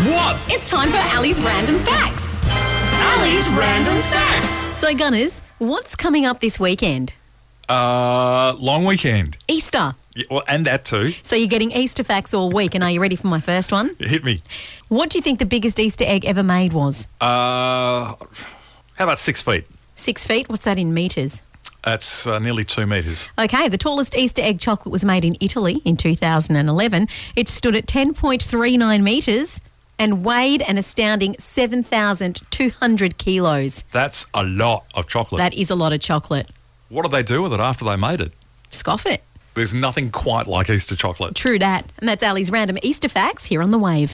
What? It's time for Ali's Random Facts. Ali's Random Facts. So, Gunners, what's coming up this weekend? Long weekend. Easter. Yeah, well, and that too. So you're getting Easter facts all week, and are you ready for my first one? Hit me. What do you think the biggest Easter egg ever made was? How about 6 feet? 6 feet? What's that in metres? That's nearly 2 metres. Okay, the tallest Easter egg chocolate was made in Italy in 2011. It stood at 10.39 metres and weighed an astounding 7,200 kilos. That's a lot of chocolate. That is a lot of chocolate. What did they do with it after they made it? Scoff it. There's nothing quite like Easter chocolate. True that. And that's Ali's Random Easter Facts here on The Wave.